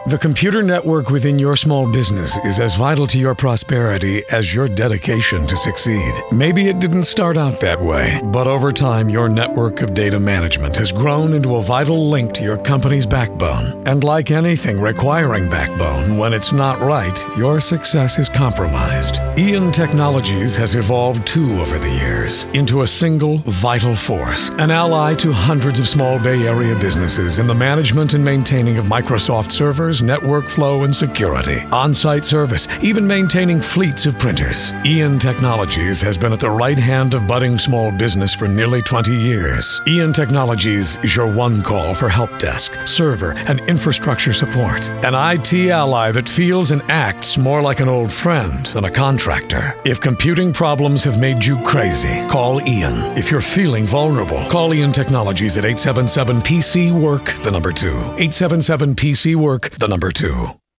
The computer network within your small business is as vital to your prosperity as your dedication to succeed. Maybe it didn't start out that way, but over time, your network of data management has grown into a vital link to your company's backbone. And like anything requiring backbone, when it's not right, your success is compromised. Ian Technologies has evolved too over the years into a single vital force, an ally to hundreds of small Bay Area businesses in the management and maintaining of Microsoft servers, network flow, and security, on-site service, even maintaining fleets of printers. Ian Technologies has been at the right hand of budding small business for nearly 20 years. Ian Technologies is your one call for help desk, server, and infrastructure support. An IT ally that feels and acts more like an old friend than a contractor. If computing problems have made you crazy, call Ian. If you're feeling vulnerable, call Ian Technologies at 877-PC-WORK, the number 2. 877-PC-WORK, the number 2.